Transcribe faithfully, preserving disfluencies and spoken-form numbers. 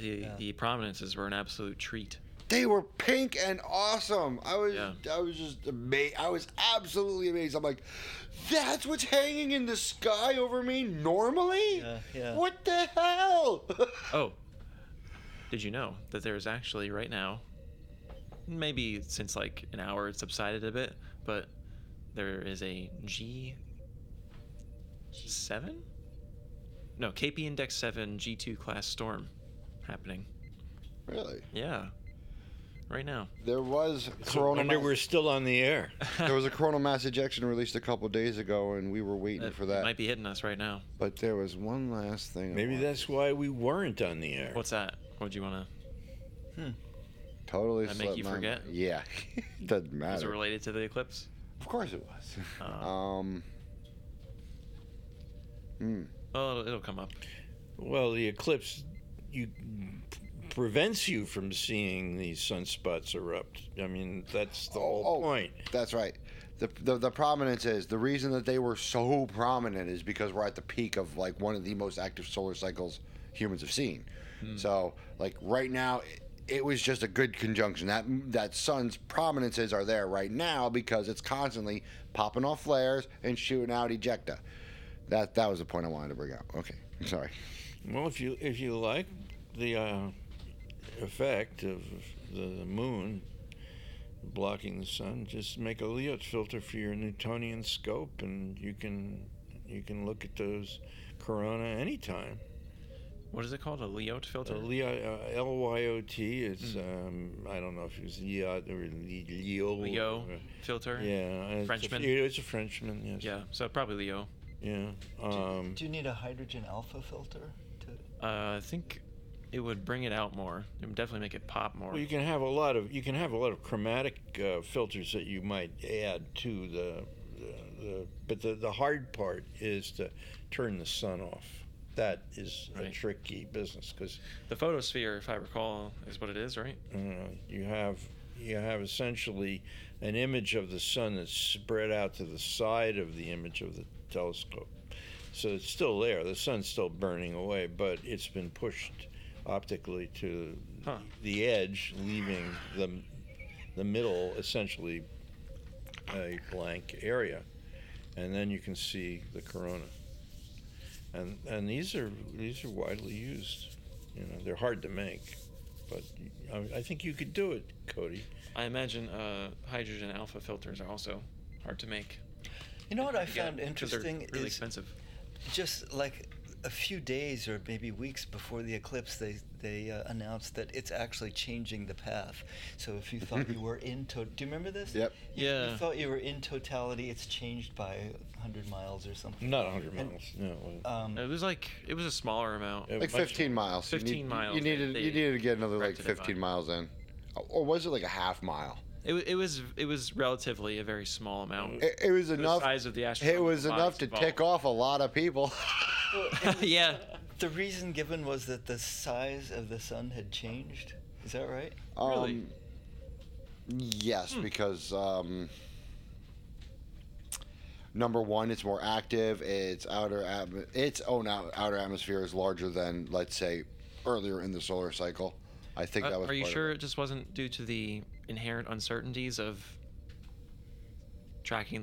the, Yeah. the prominences were an absolute treat. They were pink and awesome. I was Yeah. I was just amazed. I was absolutely amazed. I'm like, that's what's hanging in the sky over me normally? Yeah, yeah. What the hell? Oh, did you know that there is actually right now, maybe since like an hour it subsided a bit, but there is a G seven? No, K P Index seven G two class storm happening. Really? Yeah. Right now. There was So corona wonder mass, we're still on the air. there was a coronal mass ejection released a couple of days ago, and we were waiting It for that. might be hitting us right now. But there was one last thing. I Maybe wanted- that's why we weren't on the air. What's that? What do you want to... totally that make slipped you my forget? mind. Yeah, doesn't Is it matter. related to the eclipse? Of course it was. Uh, Um. Hmm. Well, it'll, it'll come up. Well, the eclipse you prevents you from seeing these sunspots erupt. I mean, that's the whole Oh, oh. point. That's right. The, the the prominence is the reason that they were so prominent is because we're at the peak of like one of the most active solar cycles humans have seen. So like right now, it, it was just a good conjunction. That that sun's prominences are there right now because it's constantly popping off flares and shooting out ejecta. That that was the point I wanted to bring out. Okay, I'm sorry. Well, if you if you like the uh, effect of the moon blocking the sun, just make a Lyot filter for your Newtonian scope, and you can you can look at those corona anytime. What is it called? A Lyot filter? Uh, Leo, uh, L Y O T. It's Mm. um, I don't know if it was Lyot or Le- Leo. Leo or- filter? Yeah, it's a- Frenchman? It's a Frenchman. Yes. Yeah, so probably Leo. Yeah. Um, Do you need a hydrogen alpha filter? To... Uh, I think it would bring it out more. It would definitely make it pop more. Well, you can have a lot of you can have a lot of chromatic uh, filters that you might add to the, the, the but the, the hard part is to turn the sun off. That is a Right. tricky business because The photosphere, if I recall, is what it is, right? uh, you have you have essentially an image of the sun that's spread out to the side of the image of the telescope. So it's still there. The sun's still burning away, but it's been pushed optically to Huh. the edge, leaving the the middle essentially a blank area, and then you can see the corona. And and these are these are widely used. You know, they're hard to make, but I, I think you could do it, Cody. I imagine uh, hydrogen alpha filters are also hard to make. You know what I Yeah, found 'cause they're interesting really is expensive. just like a few days or maybe weeks before the eclipse, they they uh, announced that it's actually changing the path. So if you thought you were in to, do you remember this? Yep. You, Yeah. You thought you were in totality. It's changed by one hundred miles or something. Not one hundred And, miles. No. Um, It was like it was a smaller amount. Uh, Like much- fifteen miles. You fifteen need- miles You needed they- you needed to get another like corrected it by. fifteen miles in, or was it like a half mile? It, wa- it was it was relatively a very small amount. It, it was For the enough. size of the It astronomical was enough bodies to tick involved. off a lot of people. Yeah. the reason given was that the size of the sun had changed. Is that right? Really? Um, yes, Hmm. because um, number one, it's more active. Its outer atm- its own out- outer atmosphere is larger than, let's say, earlier in the solar cycle. I think Uh, that was. are you part of sure it. it just wasn't due to the inherent uncertainties of tracking